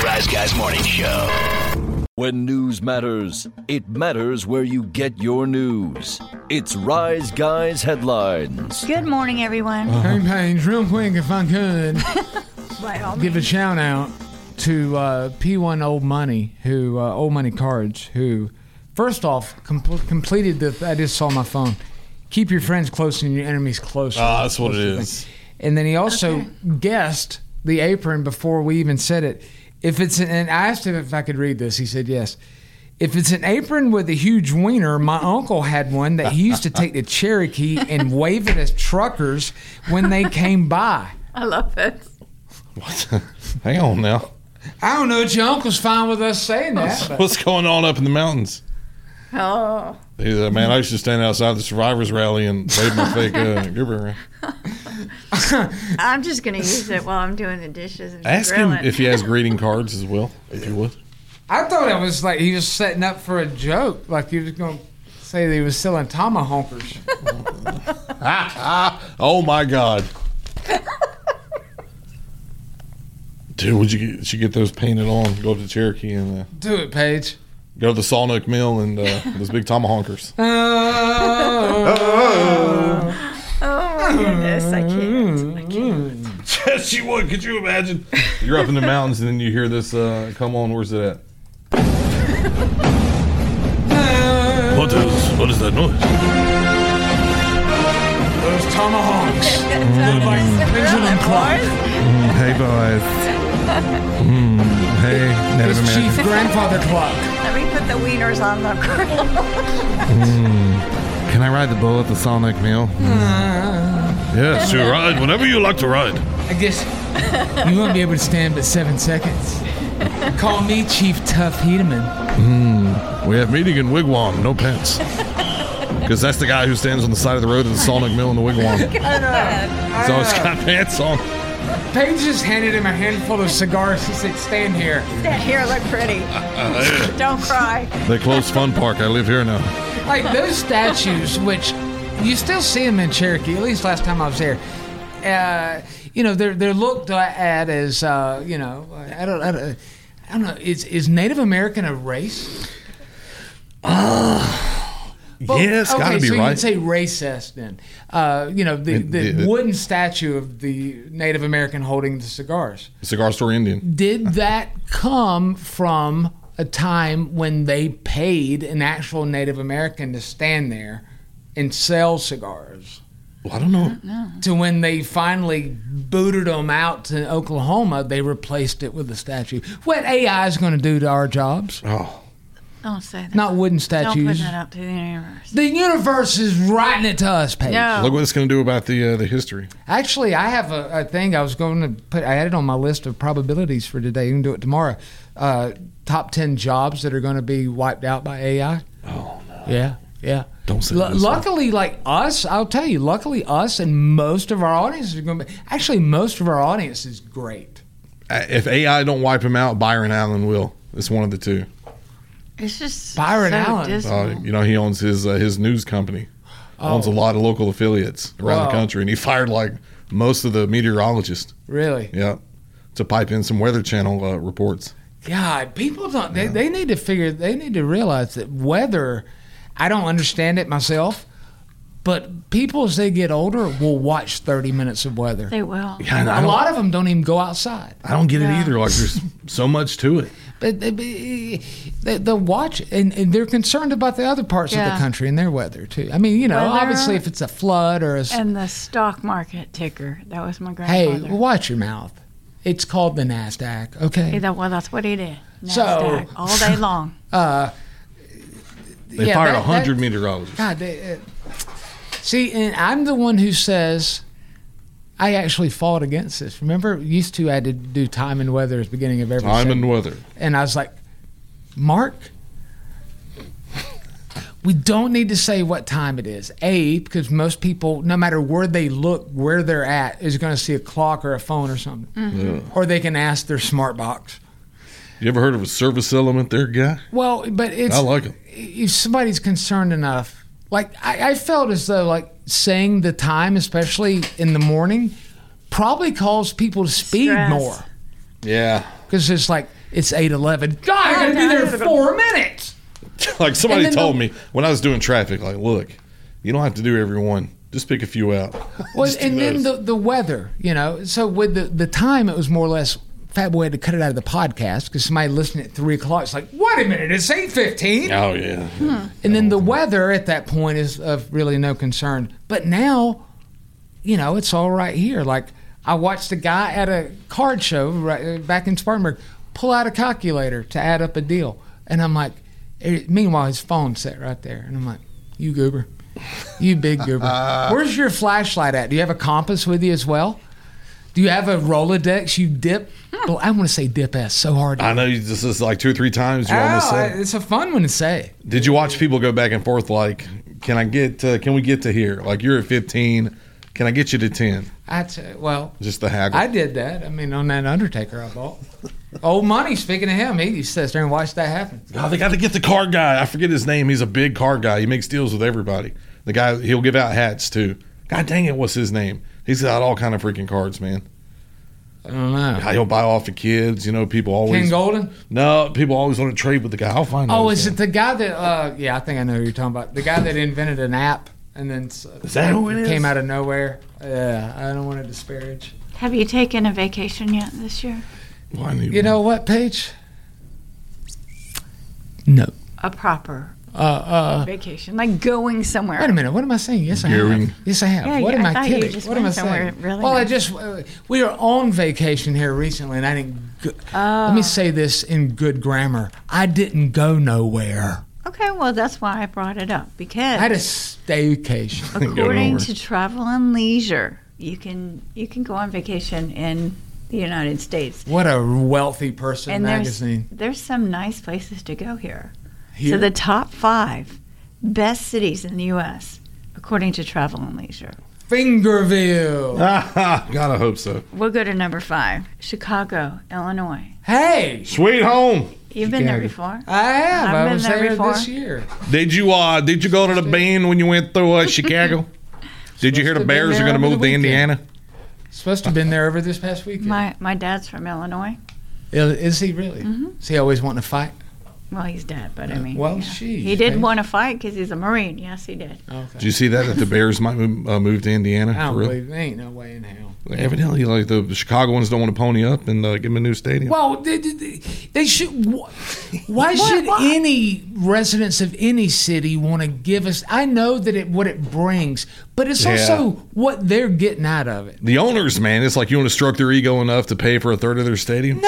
Rise Guys Morning Show. When news matters, it matters where you get your news. It's Rise Guys Headlines. Good morning, everyone. Hey, Paige, real quick, if I could, give a shout out to P1 Old Money, Old Money Cards, who, first off, completed the. I just saw my phone. Keep your friends close and your enemies closer. That's what it is. And then he also guessed the apron before we even said it. And I asked him if I could read this. He said yes. If it's an apron with a huge wiener, my uncle had one that he used to take to Cherokee and wave it at truckers when they came by. I love it. What? Hang on now. I don't know. Your uncle's fine with us saying that. What's going on up in the mountains? Oh. Man, I used to stand outside the survivors rally and wave my fake goober around. I'm just going to use it while I'm doing the dishes and Ask grilling. him if he has greeting cards as well, if you would. I thought it was like he was setting up for a joke. Like he was going to say that he was selling tomahawkers. Oh, my God. Dude, would you get those painted on? Go up to Cherokee and Do it, Paige. go to the Sawnook Mill and those big tomahawkers. Oh, my goodness. I can't. Yes, you would. Could you imagine? You're up in the mountains and then you hear this, come on, where's it at? What is that noise? Those tomahawks. Like pendulum clock. Hey, boys. Hey, Native It's American. Chief Grandfather Clock. Let me put the wieners on the grill. Can I ride the bull at the Sawnook Mill? Yes, you ride whenever you like to ride. I guess you won't be able to stand but 7 seconds. Call me Chief Tough Hedeman. We have meeting in Wigwam, no pants. Because that's the guy who stands on the side of the road at the Sawnook Mill in the Wigwam. He's always got pants on. Paige just handed him a handful of cigars. He said, stand here. Stand here, look pretty. Don't cry. They closed Fun Park. I live here now. Like those statues, which you still see them in Cherokee, at least last time I was there. They're looked at as, I don't know, is Native American a race? Yes, gotta be so right. you'd say racist then. The wooden statue of the Native American holding the cigars. Cigar Store Indian. Did that come from a time when they paid an actual Native American to stand there and sell cigars? Well, I don't know. To when they finally booted them out to Oklahoma, they replaced it with a statue. What AI is going to do to our jobs? Oh. Don't say that. Not wooden Don't statues. put that up to the universe. The universe is writing it to us, Paige. No. Look what it's going to do about the history. Actually, I have a thing I was going to put. I had it on my list of probabilities for today. You can do it tomorrow. Top 10 jobs that are going to be wiped out by AI. Oh, no. Yeah. Don't say this. Luckily, like us, I'll tell you, luckily us and most of our audience are going to be, actually most of our audience is great. If AI don't wipe him out, Byron Allen will. It's one of the two. It's just Byron so Allen. dismal. He owns his news company. Owns a lot of local affiliates around the country, and he fired like most of the meteorologists. Really? Yeah, to pipe in some Weather Channel reports. God, people don't. They need to figure. They need to realize that weather. I don't understand it myself, but people as they get older will watch 30 minutes of weather. They will. Yeah, And a lot of them don't even go outside. I don't get it Yeah. either. Like there's so much to it. But they'll watch, and they're concerned about the other parts of the Yeah. country and their weather too. I mean, Weather obviously if it's a flood or And the stock market ticker. That was my hey, grandfather. watch your mouth. It's called the NASDAQ. Okay. Well, that's what he did. So- NASDAQ, all day long. They fired 100 meteorologists. God, see, and I'm the one who says I actually fought against this. Remember, used to I had to do time and weather at the beginning of every Time segment. and weather. And I was like, Mark, we don't need to say what time it is. Because most people, no matter where they look, where they're at, is going to see a clock or a phone or something. Yeah. Or they can ask their smart box. You ever heard of a service element there, guy? Well, but it's... I like it. If somebody's concerned enough, like I felt as though like saying the time, especially in the morning, probably calls people to speed Stress. more. Yeah. Because it's like, it's 8:11. God, I gotta be there in 4 minutes. Like somebody And then told me when I was doing traffic, like, look, you don't have to do every one. Just pick a few out. Well, Just do and then those. the weather, So with the time, it was more or less. Fat Boy had to cut it out of the podcast because somebody listening at 3 o'clock. It's like, wait a minute, it's 8:15. Oh, yeah. And then the weather at that point is of really no concern. But now, it's all right here. Like, I watched a guy at a card show back in Spartanburg pull out a calculator to add up a deal. And I'm like, meanwhile, his phone sat right there. And I'm like, you goober. You big goober. Where's your flashlight at? Do you have a compass with you as well? Do you have a Rolodex you dip? Well, I want to say dip ass so hard. I know this is like 2 or 3 times you almost said. It's a fun one to say. Did you watch people go back and forth like, can we get to here? Like, you're at 15. Can I get you to 10? Just the haggle. I did that. I mean, on that Undertaker I bought. Old Money, speaking of him, he sits there and watched that happen. Oh, they got to get the card guy. I forget his name. He's a big card guy. He makes deals with everybody. The guy, he'll give out hats too. God dang it, what's his name? He's got all kind of freaking cards, man. I don't know. He'll buy off the kids. People always. Ken Golden? No, people always want to trade with the guy. I'll find out. Oh, is it the guy that? I think I know who you're talking about. The guy that invented an app and then is that who it is? Came out of nowhere. Yeah, I don't want to disparage. Have you taken a vacation yet this year? Well, you know what, Paige? No. A proper vacation, like going somewhere. Wait a minute. What am I saying? Yes, I have. Yes, I have. Yeah, what am I thought kidding? You just what am I went somewhere saying? really well, nice. we were on vacation here recently, and I didn't. Let me say this in good grammar. I didn't go nowhere. Okay, well, that's why I brought it up, because I had a staycation. According to Travel and Leisure, you can go on vacation in the United States. What a wealthy person and magazine. There's some nice places to go here. Here? So the top 5 best cities in the U.S., according to Travel and Leisure. Fingerville. Gotta hope so. We'll go to number 5, Chicago, Illinois. Hey, sweet home. You've been there before. I have. I've I been was there there before. this year. Did you go to the band when you went through Chicago? Did you hear the Bears are going to move to Indiana? Supposed to have been there over this past weekend. My dad's from Illinois. Is he really? Mm-hmm. Is he always wanting to fight? Well, he's dead, but I mean, he did want to fight because he's a Marine. Yes, he did. Okay. Did you see that the Bears might move to Indiana? I don't for real? believe there ain't no way in hell. Evidently, like the Chicagoans don't want to pony up and give them a new stadium. Well, they should. Why should any residents of any city want to give us? I know that what it brings, but it's also what they're getting out of it. The owners, man, it's like you want to stroke their ego enough to pay for a third of their stadium.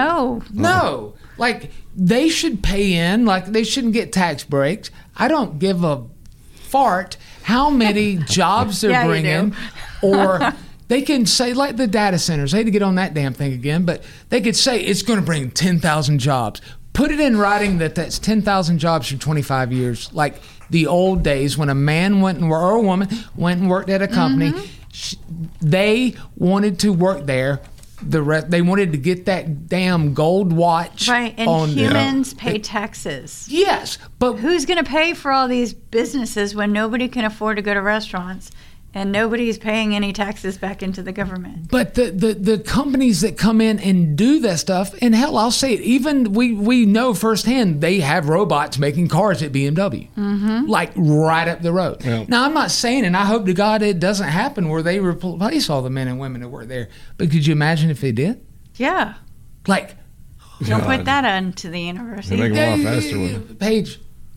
No. Like they should pay in. Like they shouldn't get tax breaks. I don't give a fart how many jobs they're bringing, or. They can say, like the data centers, I hate to get on that damn thing again, but they could say it's going to bring 10,000 jobs. Put it in writing that's 10,000 jobs for 25 years, like the old days when a man or a woman went and worked at a company. Mm-hmm. They wanted to work there. They wanted to get that damn gold watch. Right, and humans pay taxes. Yes, but who's going to pay for all these businesses when nobody can afford to go to restaurants? And nobody's paying any taxes back into the government. But the companies that come in and do that stuff, and hell, I'll say it, even we know firsthand they have robots making cars at BMW, like right up the road. Yeah. Now, I'm not saying, and I hope to God it doesn't happen where they replace all the men and women that work there. But could you imagine if they did? Yeah. Like, don't put that onto the university. They make them a lot faster with it. Paige,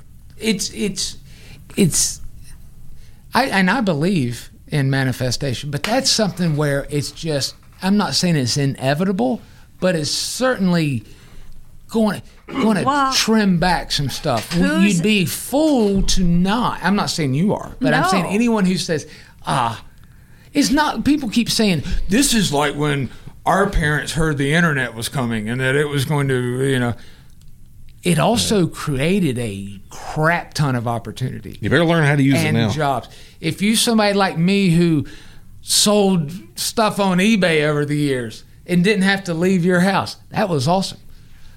I believe in manifestation, but that's something where it's just, I'm not saying it's inevitable, but it's certainly going to trim back some stuff. You'd be fool to not. I'm not saying you are, but I'm saying anyone who says, it's not, people keep saying, this is like when our parents heard the internet was coming and that it was going to, it also created a crap ton of opportunity. You better learn how to use it now. And jobs. If you somebody like me who sold stuff on eBay over the years and didn't have to leave your house, that was awesome.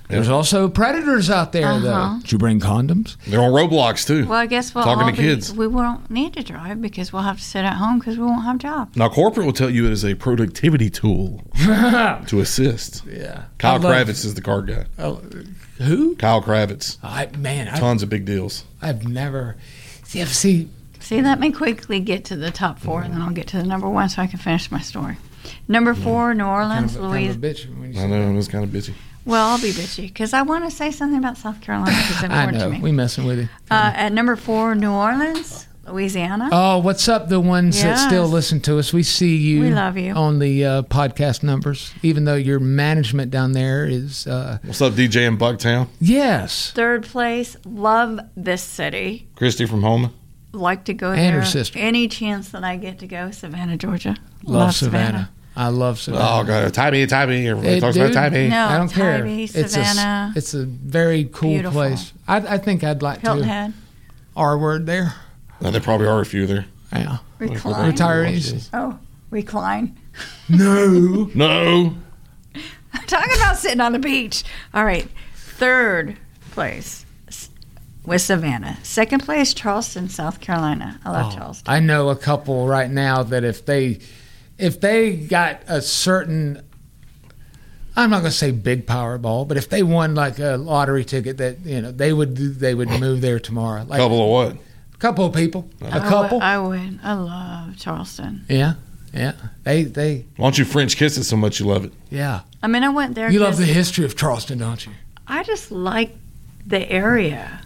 There's also predators out there, though. Did you bring condoms? They're on Roblox, too. Well, I guess we'll Talking all to kids. we won't need to drive because we'll have to sit at home because we won't have jobs. Now, corporate will tell you it is a productivity tool to assist. Yeah. Kyle Kravitz is the card guy. Who? Kyle Kravitz. Tons of big deals. I've never. See, let me quickly get to the top 4, and then I'll get to the number 1 so I can finish my story. Number 4, New Orleans, Louisiana. I know, it was kind of busy. Well, I'll be bitchy because I want to say something about South Carolina because it's important I know. to me. We messing with you. At number 4, New Orleans, Louisiana. Oh, what's up, the ones that still listen to us? We see you. We love you. On the podcast numbers, even though your management down there is... What's up, DJ in Bucktown? Yes. 3rd place, love this city. Christy from Houma. Like to go and there. Her sister. Any chance that I get to go, Savannah, Georgia. Love Savannah. I love Savannah. Oh, God. Tybee. Everybody talks about Tybee. No, I don't care. Tybee, Savannah. It's a very cool Beautiful. place. I think I'd like Hilton to. Head. R word there. No, there probably are a few there. Yeah. Recline. Retirees. Oh, recline. No. No. I'm talking about sitting on the beach. All right. 3rd place was Savannah. 2nd place, Charleston, South Carolina. I love Charleston. I know a couple right now that if they got a certain, I'm not going to say big Powerball, but if they won like a lottery ticket, that they would move there tomorrow. Like, couple of what? A couple of people. A couple. I would. I love Charleston. Yeah. They. Why don't you French kiss it so much you love it? Yeah. I mean, I went there. You love the history of Charleston, don't you? I just like the area.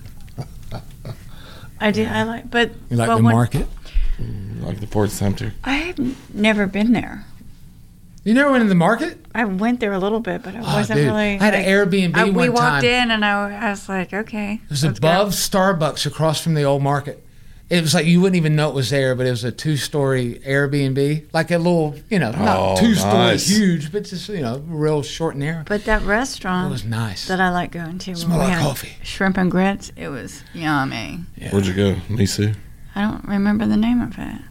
I do. I like, but you like the market. Like the Port Sumter. I've never been there. You never went to the market? I went there a little bit, but I wasn't dude. really. I had an Airbnb one time. We walked in, and I was like, okay. It was above Starbucks across from the old market. It was like you wouldn't even know it was there, but it was a 2-story Airbnb, like a little, not 2-story huge, but just real short and narrow. But that restaurant, it was nice. That I like going to. Smell like coffee. Shrimp and grits. It was yummy. Yeah. Where'd you go, Misu? I don't remember the name of it.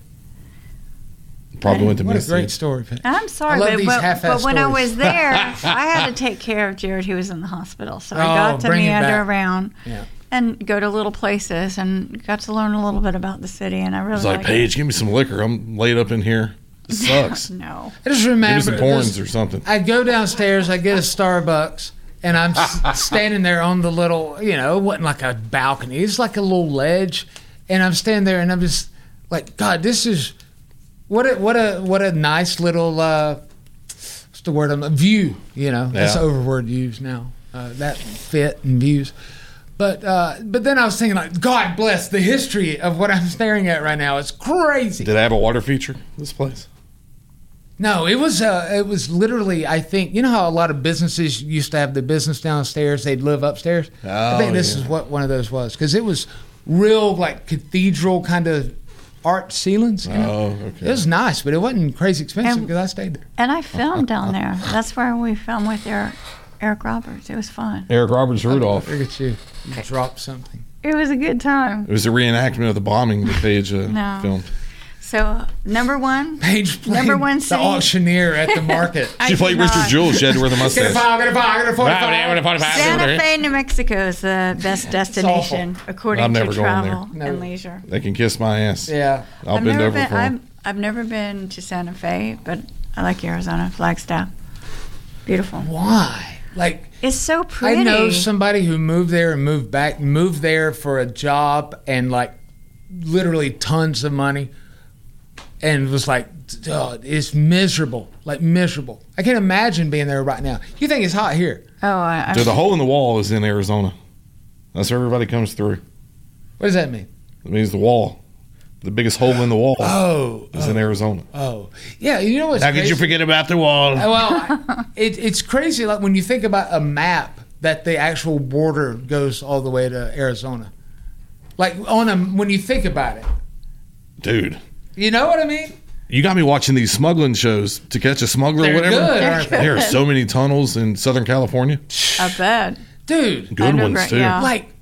Probably went to What Misu. a great story, Pat. I'm sorry, but when I was there, I had to take care of Jared. He was in the hospital, so I got to meander around. Yeah. And go to little places and got to learn a little bit about the city, and I really was like, Paige, give me some liquor. I'm laid up in here. It sucks. No. I just remember. Give me some porns or something. I go downstairs, I get a Starbucks, and I'm standing there on the little, it wasn't like a balcony. It's like a little ledge, and I'm standing there, and I'm just like, God, this is what a nice little what's the word? A view. That's overword used now. That fit and views. But then I was thinking, like, God bless the history of what I'm staring at right now. It's crazy. Did it have a water feature, this place? No, it was literally, I think, you know how a lot of businesses used to have the business downstairs, they'd live upstairs? I think this is what one of those was, because it was real, like, cathedral kind of art ceilings. Okay. It was nice, but it wasn't crazy expensive because I stayed there. And I filmed down there. That's where we filmed with Eric Roberts. It was fun. Eric Roberts Rudolph. Look at you. You dropped something. It was a good time. It was a reenactment of the bombing that Paige filmed. So, number 1. Paige played number 1 the auctioneer at the market. She played Richard Jewell. She had to wear the mustache. Get a 45. Santa Fe, New Mexico is the best destination according to Travel and Leisure. They can kiss my ass. Yeah. I'll bend over for them. I've never been to Santa Fe, but I like Arizona, Flagstaff. Beautiful. Why? Like, it's so pretty. I know somebody who moved there and moved there for a job and like literally tons of money and was like, oh, it's miserable, like miserable. I can't imagine being there right now. You think it's hot here? Oh, So the hole in the wall is in Arizona. That's where everybody comes through. What does that mean? It means the wall. The biggest hole in the wall is in Arizona. Oh, yeah. You know what's How could you forget about the wall? Well, it's crazy. Like when you think about a map that the actual border goes all the way to Arizona. Like when you think about it. Dude. You know what I mean? You got me watching these smuggling shows To Catch a Smuggler or whatever. Good, aren't they? There are so many tunnels in Southern California. I bet. Dude. Good ones, too. Yeah. Like,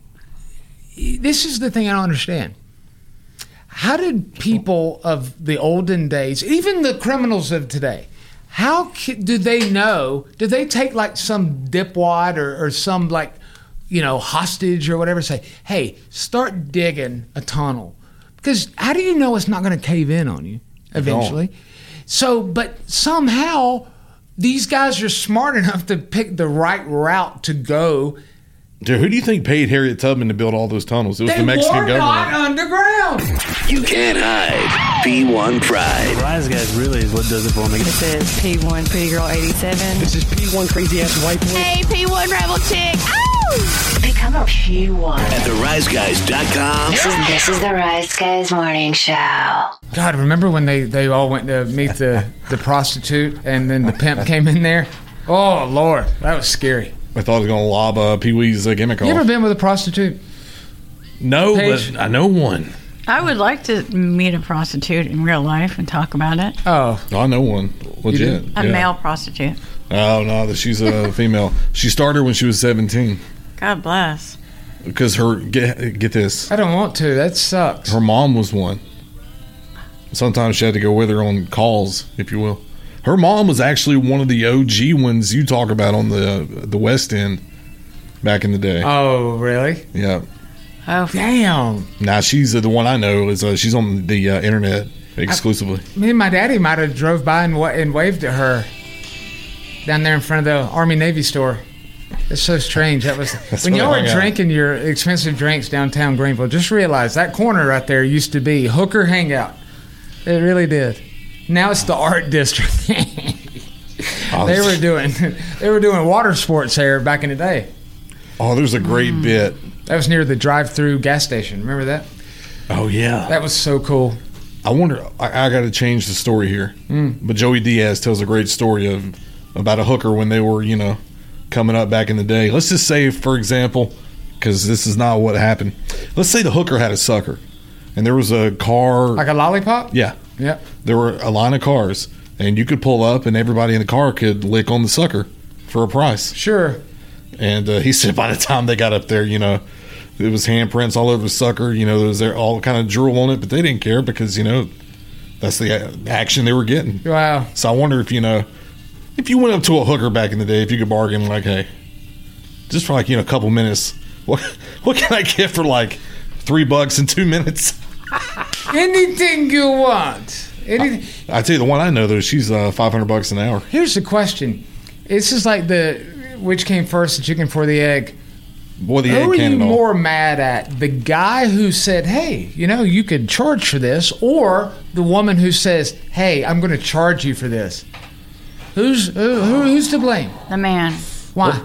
this is the thing I don't understand. How did people of the olden days, even the criminals of today, do they know? Do they take like some dipwad or some like, hostage or whatever, say, hey, start digging a tunnel? Because how do you know it's not going to cave in on you eventually? So, but somehow these guys are smart enough to pick the right route to go. Dude, who do you think paid Harriet Tubman to build all those tunnels? It was the Mexican government. Not underground. You can't hide P1 pride. Rise Guys really is what does it for me. This is P1 Pretty Girl 87. This is P1 Crazy Ass White Boy. Hey, P1 Rebel Chick. Ow! Become a P1 at theriseguys.com. This is the Rise Guys Morning Show. God, remember when they all went to meet the prostitute and then the pimp came in there? Oh, Lord, that was scary. I thought I was going to lob Pee Wee's gimmick off. You ever been with a prostitute? No, Paige? but I know one. I would like to meet a prostitute in real life and talk about it. Oh. I know one. Legit. A male prostitute. Oh, no, she's a female. She started when she was 17. God bless. Because get this. I don't want to. That sucks. Her mom was one. Sometimes she had to go with her on calls, if you will. Her mom was actually one of the OG ones you talk about on the West End back in the day. Oh, really? Yeah. Oh, damn. Now she's the one I know is she's on the internet exclusively. Me and my daddy might have drove by and waved at her down there in front of the Army Navy store. It's so strange. That was when y'all were drinking your expensive drinks downtown Greenville. Just realize that corner right there used to be hooker hangout. It really did. Now it's the art district. They were doing water sports there back in the day. Oh, there's a great bit. That was near the drive-through gas station. Remember that? Oh yeah, that was so cool. I wonder. I got to change the story here. But Joey Diaz tells a great story about a hooker when they were coming up back in the day. Let's just say, for example, because this is not what happened. Let's say the hooker had a sucker, and there was a car like a lollipop. Yeah. Yep. There were a line of cars, and you could pull up, and everybody in the car could lick on the sucker for a price. Sure. And he said by the time they got up there, it was handprints all over the sucker. There was all kind of drool on it, but they didn't care because, that's the action they were getting. Wow. So I wonder if, if you went up to a hooker back in the day, if you could bargain like, hey, just for like, a couple minutes, what can I get for like $3 in 2 minutes? Anything you want. I tell you, the one I know though, she's $500 an hour. Here's the question: this is like which came first, the chicken before the egg? Boy, the egg Who are can you and all. more mad at? The guy who said, "Hey, you could charge for this," or the woman who says, "Hey, I'm going to charge you for this"? Who's to blame? The man. Why?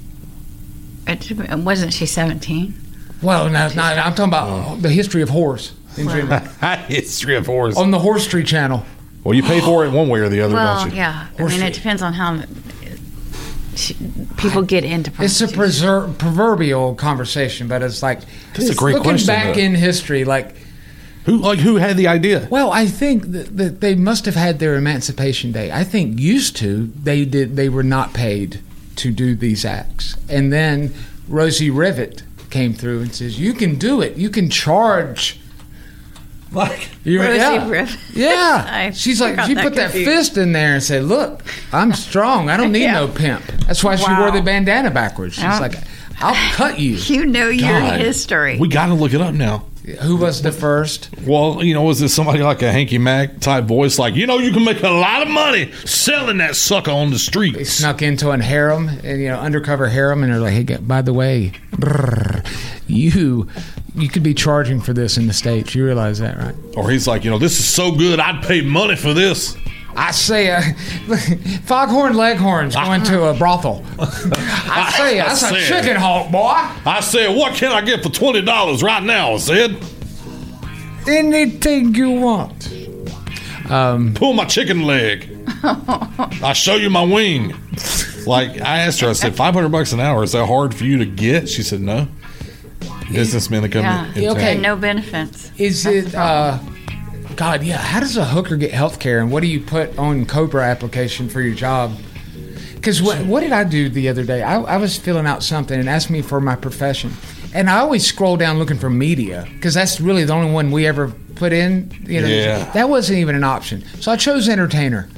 Wasn't she 17? Well, no, I'm talking about the history of whores. History of horse on the Horse Tree Channel. Well, you pay for it one way or the other, don't you? Yeah. It depends on how people get into prostitution. It's a proverbial conversation, but it's like that's a great question. Looking back in history, who had the idea? Well, I think that they must have had their Emancipation Day. I think used to they were not paid to do these acts, and then Rosie Rivet came through and says, "You can do it. You can charge." Like Rosie Rivet. Yeah. She's like, she put that fist in there and said, "Look, I'm strong. I don't need no pimp." That's why she wore the bandana backwards. She's like, "I'll cut you." You know your history. We got to look it up now. Who was the first? Well, was it somebody like a Hanky Mac type voice? Like, you can make a lot of money selling that sucker on the streets. They snuck into a harem, and undercover harem, and they're like, "Hey, by the way, you could be charging for this in the States. You realize that, right?" Or he's like, this is so good, I'd pay money for this. I say, Foghorn Leghorns going to a brothel. I say, that's a chicken hawk, boy. I said, what can I get for $20 right now? I said, anything you want. Pull my chicken leg. I'll show you my wing. Like, I asked her, I said, $500 an hour, is that hard for you to get? She said, no. Businessmen that come in. Okay. No benefits. Is it, God, yeah. How does a hooker get health care, and what do you put on COBRA application for your job? Because what did I do the other day? I was filling out something and asked me for my profession. And I always scroll down looking for media, because that's really the only one we ever put in. Yeah. That wasn't even an option. So I chose entertainer.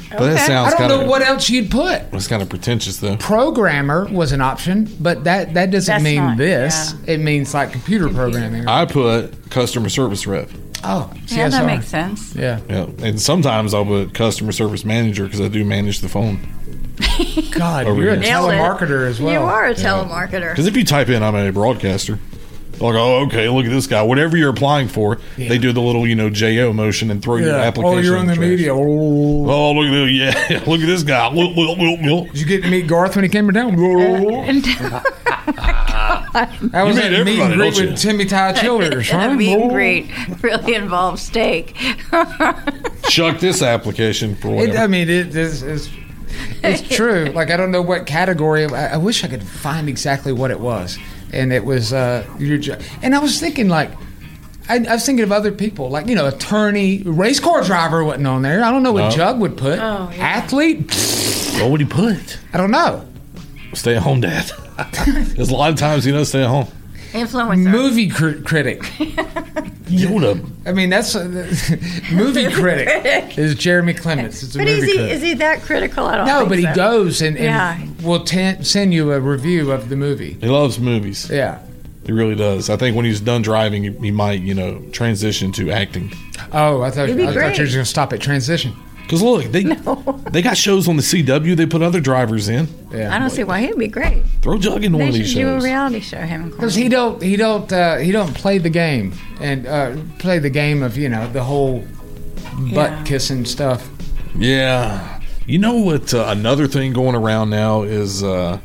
But that Okay. sounds I don't kind know of what else you'd put. it's kind of pretentious though. Programmer was an option, but that doesn't That's mean not- this. It means like computer programming. I put customer service rep. Oh, Yeah, that CSR. makes sense. Yeah. Yeah, and sometimes I'll put customer service manager because I do manage the phone. God, Over you're a here. Nailed it. telemarketer as well. You are a telemarketer. Because if you type in, I'm a broadcaster. Like, oh, okay, look at this guy. Whatever you're applying for, they do the little, JO motion and throw your Yeah. application. Oh, you're in the trash. media. Oh. Oh, look at this. Yeah, look at this guy. Did you get to meet Garth when he came to town? That was You at meet a meet and everybody, greet don't you? with Timmy Ty Childers. A meet and greet really involves steak. Chuck this application for whatever. It's true. Like, I don't know what category. I wish I could find exactly what it was. And it was your job. And I was thinking, like, I was thinking of other people, like, attorney, race car driver wasn't on there. I don't know what No. Jug would put. Oh, yeah. Athlete? What would he put? I don't know. Stay at home, Dad. There's a lot of times, stay at home. Influencer. Movie critic. Yoda. I mean, that's movie critic is Jeremy Clements. It's a But movie critic. is he that critical? I don't No, think but he so. goes and Yeah. will send you a review of the movie. He loves movies. Yeah. He really does. I think when he's done driving, he might, transition to acting. Oh, I thought It'd be you were great. just going to stop at transition. Because look, they got shows on the CW. They put other drivers in. Yeah. I don't see why he'd be great. Throw Jug into one They of these should do a shows. reality show. Him and Because Courtney. he don't play the game and play the game of the whole butt Yeah. kissing stuff. Yeah. You know what? Another thing going around now is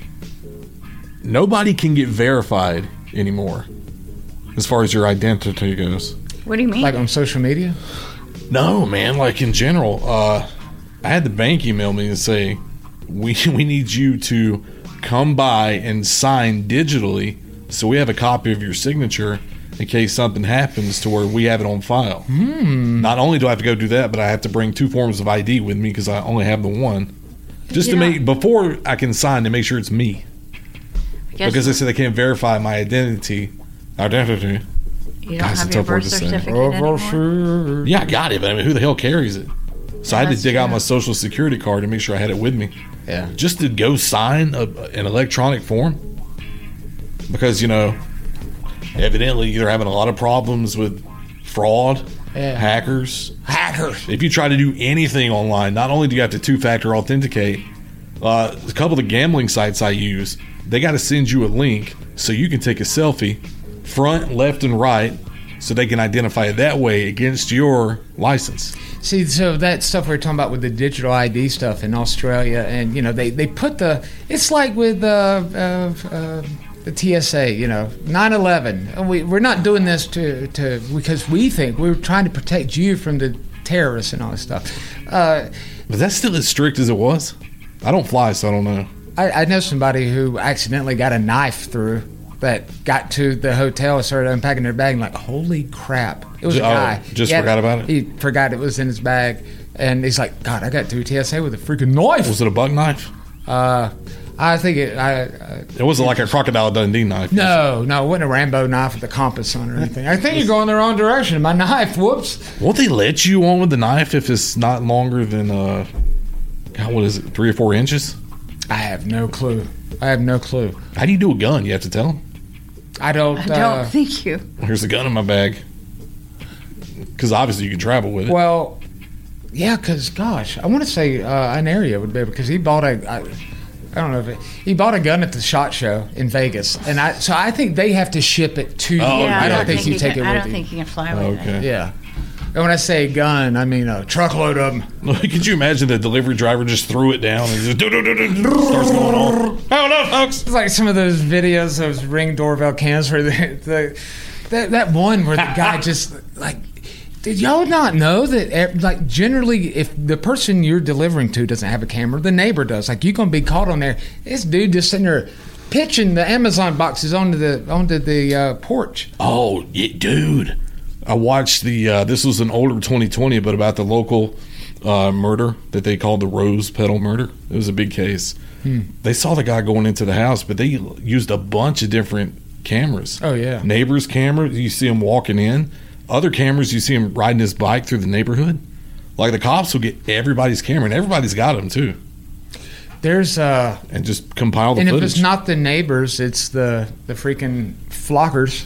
nobody can get verified anymore as far as your identity goes. What do you mean? Like on social media. No, man. Like in general, I had the bank email me and say, we need you to come by and sign digitally so we have a copy of your signature in case something happens to where we have it on file. Not only do I have to go do that, but I have to bring 2 forms of ID with me because I only have the one. Just to make, before I can sign, to make sure it's me. Because they said they can't verify my identity. you don't Guys, have it's your tough word birth to say. certificate anymore? Yeah, I got it, but I mean, who the hell carries it? So I had to that's dig out true. my social security card to make sure I had it with me. Yeah. Just to go sign an electronic form. Because, evidently they're having a lot of problems with fraud, hackers. If you try to do anything online, not only do you have to 2-factor authenticate, a couple of the gambling sites I use, they got to send you a link so you can take a selfie front, left, and right so they can identify it that way against your license. See, so that stuff we were talking about with the digital ID stuff in Australia, and they put it's like with the TSA, 9/11. We're not doing this to because we think we're trying to protect you from the terrorists and all this stuff. But that's still as strict as it was. I don't fly, so I don't know. I know somebody who accidentally got a knife through that got to the hotel and started unpacking their bag and like, holy crap. It was a guy. Forgot about it? He forgot it was in his bag. And he's like, God, I got through TSA with a freaking knife. Was it a buck knife? I think it... It wasn't like a Crocodile Dundee knife. No, it wasn't a Rambo knife with a compass on or anything. I think you're going the wrong direction. My knife, whoops. Won't they let you on with the knife if it's not longer than, God, what is it, 3 or 4 inches? I have no clue. How do you do a gun? You have to tell them? I don't think you. Here's the gun in my bag. Because obviously you can travel with it. Well, yeah, because, gosh, I want to say an area would be because he bought I don't know if he bought a gun at the SHOT Show in Vegas, and I think they have to ship it to you. I don't think you take it with you. I don't think you can fly with it. Yeah. And when I say gun, I mean a truckload of them. Could you imagine the delivery driver just threw it down and just starts going on? Oh no, folks! It's like some of those videos, those Ring doorbell cams where that one where the guy just like. Did y'all not know that, like, generally, if the person you're delivering to doesn't have a camera, the neighbor does. Like, you're going to be caught on there. This dude just sitting there pitching the Amazon boxes onto the porch. Oh, yeah, dude. I watched this was an older 2020, but about the local murder that they called the Rose Petal murder. It was a big case. They saw the guy going into the house, but they used a bunch of different cameras. Oh, yeah. Neighbors' cameras, you see him walking in. Other cameras, you see him riding his bike through the neighborhood. Like the cops will get everybody's camera, and everybody's got them too, There's and just compile the and footage. if it's not the neighbors, it's the freaking flockers.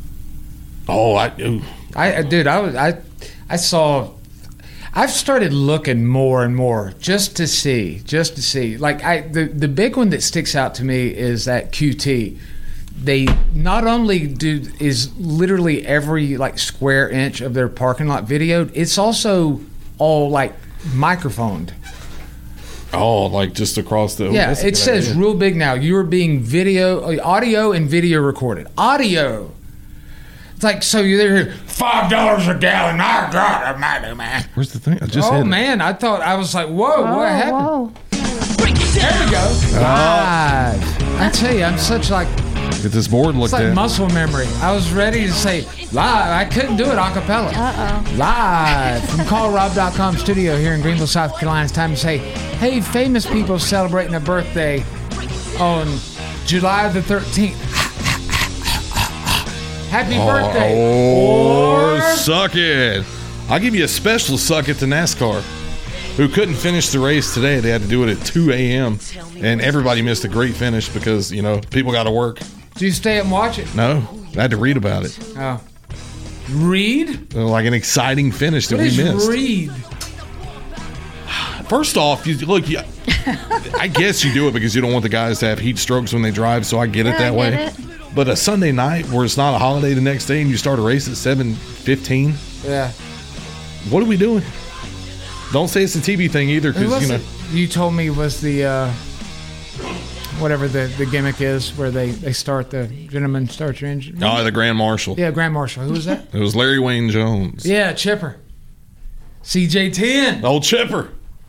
I've started looking more and more just to see. Like the big one that sticks out to me is that QT. They not only is literally every like square inch of their parking lot videoed, it's also all like microphoned. Oh, like just across the... Yeah, it says real big now, you are being audio and video recorded. Audio. It's like, so you're there, $5 a gallon. My God, man. Where's the thing? I just hit Oh, it. man, I was like, whoa, what happened? Whoa. There we go. Live. I tell you, I'm such like... Get this board It's looked like at. muscle memory. I was ready to say live. I couldn't do it a cappella. Live from callrob.com studio here in Greenville, South Carolina. It's time to say, hey, famous people celebrating a birthday on July the 13th. Happy birthday. Or suck it. I'll give you a special suck it to NASCAR, who couldn't finish the race today. They had to do it at 2 a.m. And everybody missed a great finish because, people got to work. Did you stay up and watch it? No, I had to read about it. Oh. Read? Like an exciting finish that What we is missed. read? First off, I guess you do it because you don't want the guys to have heat strokes when they drive, so I get it that way. It. But a Sunday night where it's not a holiday the next day and you start a race at 7:15, Yeah. what are we doing? Don't say it's a TV thing either Who was because, it? You told me it was the whatever the gimmick is where they start the gentleman start your engine. Oh, the Grand Marshal. Yeah, Grand Marshal. Who was that? It was Larry Wayne Jones. Yeah, Chipper. CJ10. Old Chipper.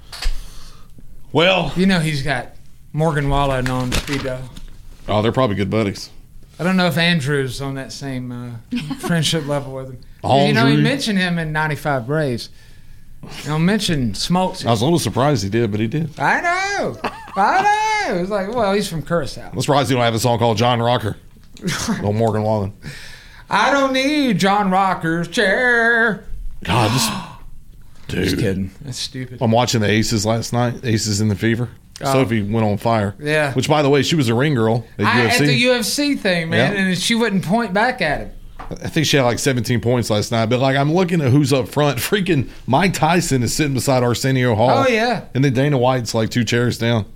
Well, He's got Morgan Wallen on Speedo. oh, they're probably good buddies. I don't know if Andrew's on that same friendship level with him. He Andrew? mentioned him in 95 Braves. Mention Smokes. I was a little surprised he did, but he did. I know. It was like, well, he's from Curacao. I'm surprised he don't have a song called John Rocker. Old Morgan Wallen. I don't need John Rocker's chair. God, dude. Just kidding. That's stupid. I'm watching the Aces last night. Aces in the Fever. Oh. Sophie went on fire. Yeah. Which, by the way, she was a ring girl at UFC. At the UFC thing, man, Yeah. and she wouldn't point back at him. I think she had like 17 points last night. But I'm looking at who's up front. Freaking Mike Tyson is sitting beside Arsenio Hall. Oh, yeah. And then Dana White's like 2 chairs down.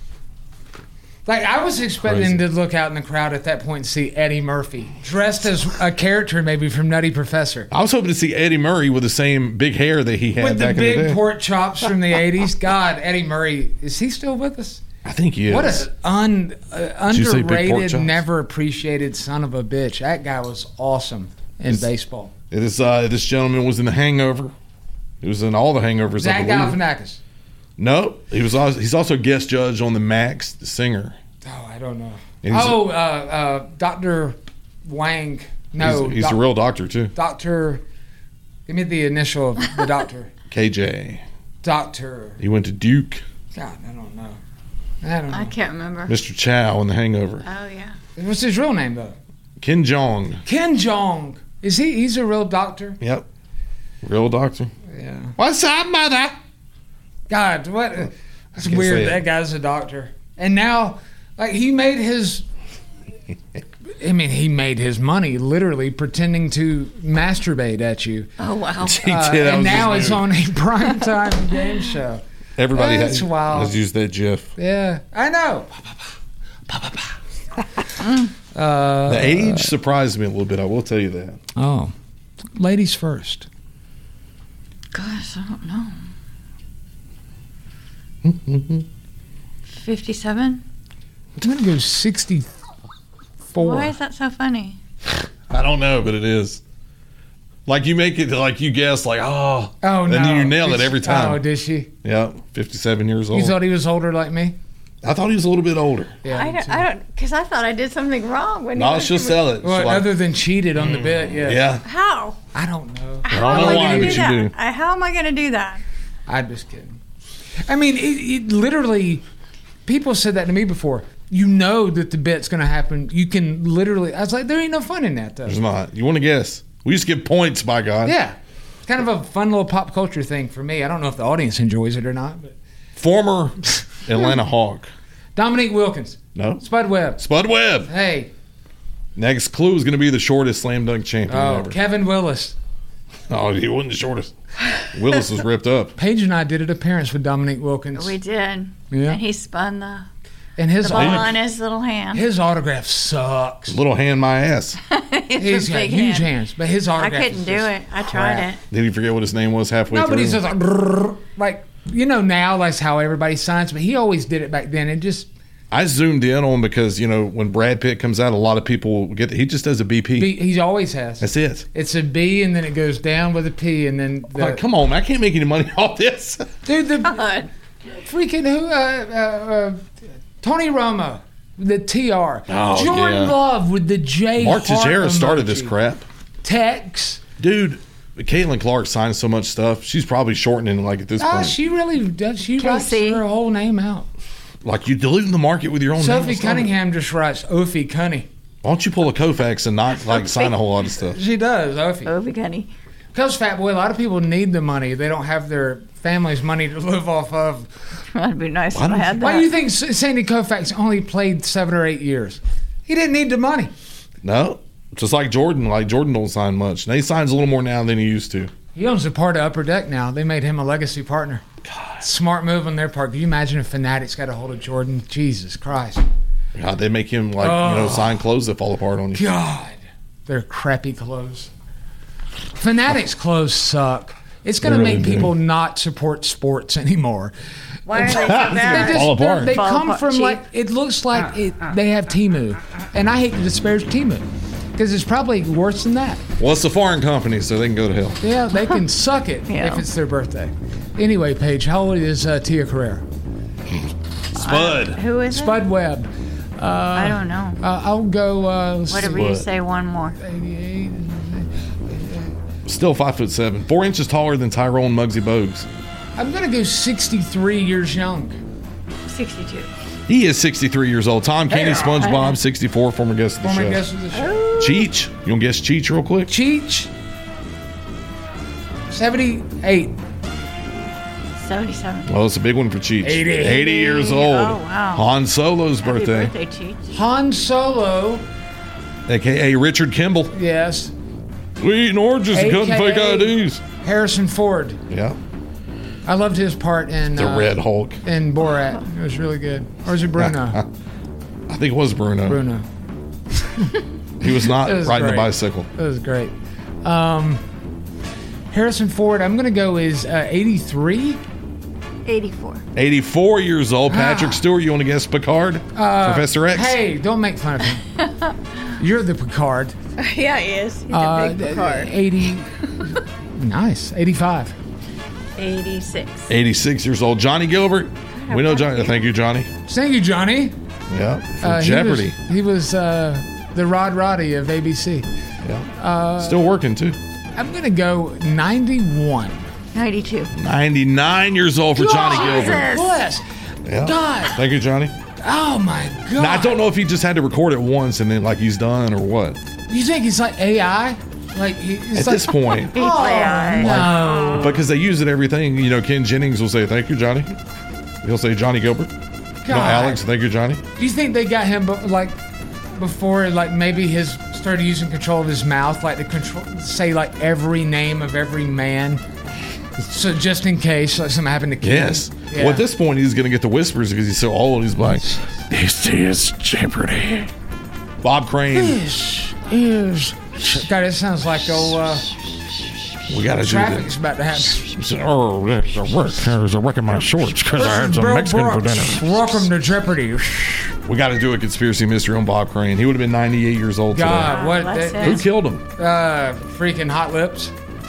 Like, I was expecting Crazy. to look out in the crowd at that point and see Eddie Murphy dressed as a character maybe from Nutty Professor. I was hoping to see Eddie Murray with the same big hair that he had With the back in the big day. pork chops from the 80s. God, Eddie Murray, is he still with us? I think he is. What an you say big pork underrated, chops? never appreciated son of a bitch. That guy was awesome in baseball. It is, this gentleman was in The Hangover. He was in all the Hangovers, I Zach believe. Galifianakis. No, he's also a guest judge on The Max Singer. Oh, I don't know. And he's Dr. Wang. No, he's a real doctor too. Doctor. Give me the initial of the doctor. KJ. Doctor. He went to Duke. God, I don't know. I don't know. I can't remember. Mr. Chow in The Hangover. Oh, yeah. What's his real name though? Ken Jeong. Ken Jeong. Is he? He's a real doctor. Yep. Real doctor. Yeah. What's up, mother? God, what? It's can't weird. say it. That guy's a doctor, and now, like, he made his. I mean, he made his money literally pretending to masturbate at you. Oh, wow. He did. That And was now his it's move. on a primetime game show. Everybody That's wild. has used that GIF. Yeah, I know. The age surprised me a little bit. I will tell you that. Oh, ladies first. Gosh, I don't know. 57? I'm gonna go 64. Why is that so funny? I don't know, but it is. Like you make it like you guess, like Oh and no! then you nail it every time. Oh, did she? Yeah, 57 years old. You thought he was older like me? I thought he was a little bit older. Yeah. I don't, because I thought I did something wrong. When No, she'll sell it. Well, She'll like- other than cheated on the bet, yeah. yeah. How? I don't know. How I don't am know I why, going to but do you that? do. How am I going to do that? I'm just kidding. I mean, it literally, people said that to me before. You know that the bet's going to happen. You can literally, I was like, there ain't no fun in that, though. There's not. You want to guess? We used to get points, by God. Yeah. It's kind of a fun little pop culture thing for me. I don't know if the audience enjoys it or not. But Former Atlanta Hawk. Dominique Wilkins. No. Spud Webb. Spud Webb. Hey. Next clue is going to be the shortest slam dunk champion ever. Kevin Willis. Oh, he wasn't the shortest. Willis was ripped up. Paige and I did an appearance with Dominique Wilkins. We did. Yeah. And he spun the And his ball on his little hand. His autograph sucks. Little hand my ass. He's got big huge hand. hands, but his autograph. I couldn't do it. I tried it. Did he forget what his name was halfway No, through? but he's just like, brrr, like, you know, now that's how everybody signs, but he always did it back then. It just, I zoomed in on him because, you know, when Brad Pitt comes out, a lot of people get, he just does a BP. he always has. That's it. It's a B and then it goes down with a P and then the, Like, come on, man. I can't make any money off this. dude, the God. freaking Tony Romo, the TR. Oh, Jordan yeah. Love with the J. Mark heart Teixeira started emoji. this crap. Tex. Dude, Caitlin Clark signed so much stuff. She's probably shortening, like, at this point. She really does. She writes Casey. her whole name out. Like, you diluting the market with your own name. Sophie That's not- Cunningham just writes Ophi Cunny. Why don't you pull a Koufax and not, like, sign a whole lot of stuff? She does, Ophi. Oh, Gunny. Because, Fat Boy, a lot of people need the money. They don't have their family's money to live off of. That'd be nice if Why I don't had that. Why do you think Sandy Koufax only played 7 or 8 years? He didn't need the money. No. Just like Jordan. Like, Jordan don't sign much. Now, he signs a little more now than he used to. He owns a part of Upper Deck now. They made him a legacy partner. God. Smart move on their part. Can you imagine if Fanatics got a hold of Jordan? Jesus Christ. God, they make him, like, sign clothes that fall apart on you. God. They're crappy clothes. Fanatics clothes suck. It's going to They really make do. people not support sports anymore. Why are they so They bad? just- Fall apart. They Fall come apart. from Cheap. like it looks like they have Temu, and I hate to disparage Temu because it's probably worse than that. Well, it's a foreign company, so they can go to hell. Yeah, they can suck it Yeah. if it's their birthday. Anyway, Paige, how old is Tia Carrera? Spud. Who is it? Spud Webb. I don't know. I'll go. Whatever you say, one more. 88. Still 5'7", 4 inches taller than Tyrone Muggsy Bogues. I'm gonna go 63 years young. 62. He is 63 years old. Tom Kenny, SpongeBob, 64, former guest of the Former show. guest of the show. Cheech. You want to guess Cheech real quick? Cheech. 78. 77. Well, it's a big one for Cheech. 80 years old. Oh, wow. Han Solo's Happy birthday. birthday, Cheech. Han Solo. A.K.A. Richard Kimball. Yes. We eating oranges and cutting fake AKA IDs. Harrison Ford. Yeah. I loved his part in The Red Hulk. in Borat. It was really good. Or is it Bruno? I think it was Bruno. Bruno. He was not It was riding great. the bicycle. That was great. Harrison Ford, I'm going to go is 83. 84. 84 years old. Patrick Stewart, you want to guess Picard? Professor X? Hey, don't make fun of him. You're the Picard. Yeah, he is. He's a big Picard. 80. Nice. 85. 86. 86 years old. Johnny Gilbert. We know Johnny. Thank you, Johnny. Thank you, Johnny. Yeah. From Jeopardy. He was the Rod Roddy of ABC. Yeah. Still working, too. I'm going to go 91. 92. 99 years old for Johnny Jesus. Gilbert. Bless. Yeah. God. Thank you, Johnny. Oh, my God. Now, I don't know if he just had to record it once and then, like, he's done or what. You think he's like AI? Like At this point. He's AI. No. Because they use it everything. You know, Ken Jennings will say, thank you, Johnny. He'll say, Johnny Gilbert. God. No, Alex, thank you, Johnny. Do you think they got him like before? Like maybe his started using control of his mouth, like to control, say like every name of every man. So just in case like something happened to Ken. Yes. Yeah. Well, at this point, he's going to get the whispers because he's so old. He's like, this is Jeopardy. Bob Crane. This is. God, it sounds like We got to do traffic's this. about to happen. Oh, there's a wreck in my shorts because I had some Bill Mexican for Brooks. dinner. Welcome to Jeopardy. We got to do a conspiracy mystery on Bob Crane. He would have been 98 years old God, what? That's today. Who it. killed him? Freaking Hot Lips.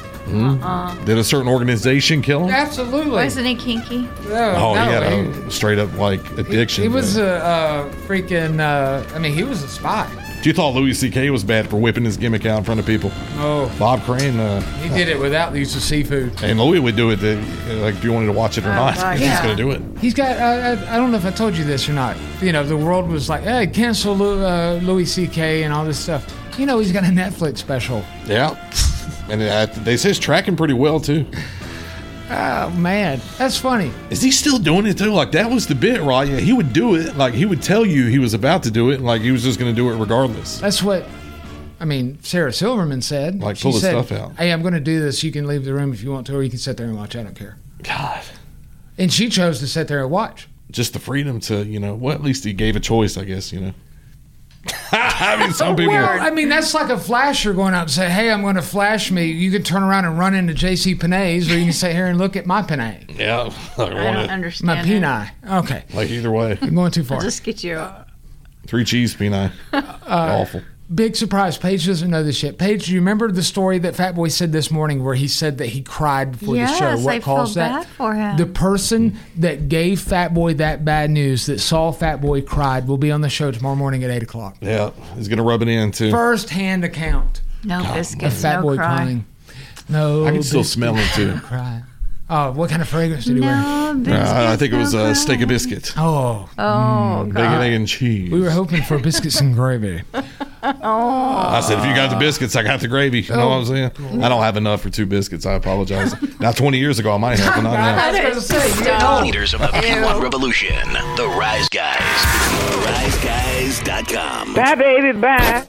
Did a certain organization kill him? Absolutely. Wasn't he kinky? Oh, he had a straight up like addiction. He was thing. a freaking. I mean, he was a spy. You thought Louis C.K. was bad for whipping his gimmick out in front of people. Oh, Bob Crane, he did it without the use of seafood. and Louis would do it, like if you wanted to watch it or not. God, He's yeah. going to do it. He's got. I don't know if I told you this or not. You know, the world was like, "Hey, cancel Louis C.K. and all this stuff." You know, he's got a Netflix special. Yeah. And they say it's tracking pretty well, too. Oh, man. That's funny. Is he still doing it, too? Like, that was the bit, right? Yeah, he would do it. Like, he would tell you he was about to do it. Like, he was just going to do it regardless. That's what, Sarah Silverman said. Like, She pull the said, stuff out. Hey, I'm going to do this. You can leave the room if you want to, or you can sit there and watch. I don't care. God. And she chose to sit there and watch. Just the freedom to, at least he gave a choice, I guess, I mean, some people. Well, that's like a flasher going out and say, hey, I'm going to flash me. You can turn around and run into J.C. Penney's, or you can sit here and look at my Penney. Yeah. I don't understand. My Penney. Okay. Like, either way. You're going too far. I'll just get you. 3 cheese Penney. Awful. Big surprise. Paige doesn't know this yet. Paige, do you remember the story that Fat Boy said this morning where he said that he cried before the show? What I caused felt that? bad for him. The person that gave Fat Boy that bad news, that saw Fat Boy cried, will be on the show tomorrow morning at 8 o'clock. Yeah. He's going to rub it in, too. First-hand account No of biscuits, Fat no Boy cry. crying. No I can still biscuits, smell it, too. no cry. Oh, what kind of fragrance did he wear? No biscuits, I think it was no a steak cry. of biscuits. Oh, Oh, Bacon, God. egg, and cheese. we were hoping for biscuits and gravy. I said, if you got the biscuits, I got the gravy. You know what I'm saying? I don't have enough for 2 biscuits. I apologize. Now, 20 years ago, I might have, but not now. I was going to say, you didn't know. Leaders of the P1 Revolution, the Rise Guys. RiseGuys.com. Bye, baby, bye.